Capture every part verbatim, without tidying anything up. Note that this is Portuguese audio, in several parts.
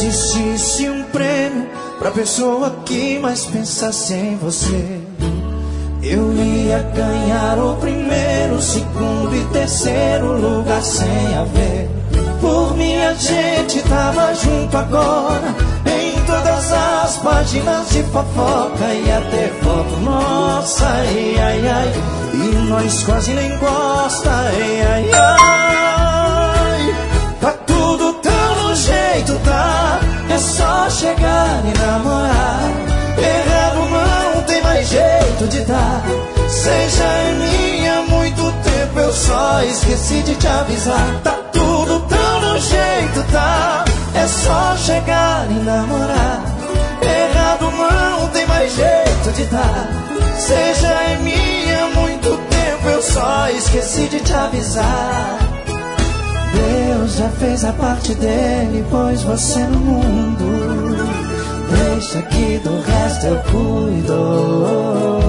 existisse um prêmio pra pessoa que mais pensasse em você, eu ia ganhar o primeiro, segundo e terceiro lugar sem haver. Por mim a gente tava junto agora, em todas as páginas de fofoca, ia ter foto nossa, ai, ai, ai, e nós quase nem gosta, ai, ai, ai. Tá tudo tão no jeito, tá? É só chegar e namorar. Errado não tem mais jeito de dar. Seja minha há muito tempo, eu só esqueci de te avisar. Tá tudo tão no jeito, tá? É só chegar e namorar. Errado não tem mais jeito de dar. Seja minha há muito tempo, eu só esqueci de te avisar. Deus já fez a parte dele, pôs você no mundo. Deixa que do resto eu cuido.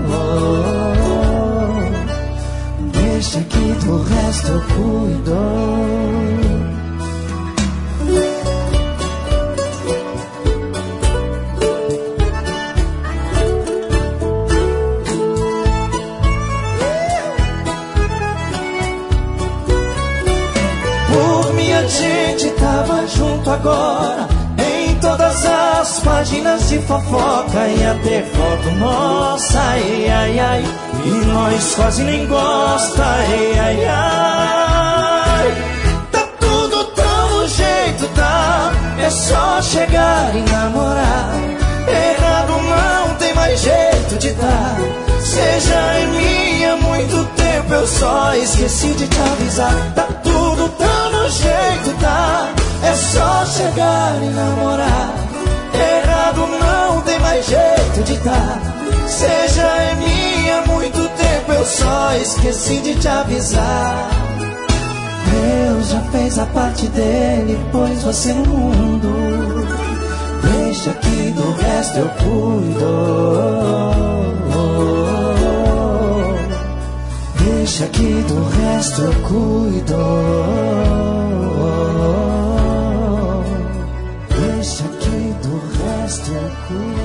Deixa que do resto eu cuido. A gente tava junto agora, em todas as páginas de fofoca, ia ter foto nossa, ai, ai, ai, e nós quase nem gosta, ai, ai, ai. Tá tudo tão no jeito, tá? É só chegar e namorar. Errado não tem mais jeito de dar. Seja em mim há muito tempo, eu só esqueci de te avisar. Tá tudo tão no jeito, tá? É só chegar e namorar. Errado não tem mais jeito de dar. Seja em mim há muito tempo, eu só esqueci de te avisar. Deus já fez a parte dele, pôs você no mundo. Deixa que do resto eu cuido. Deixa que do resto eu cuido. Deixa que do resto eu cuido.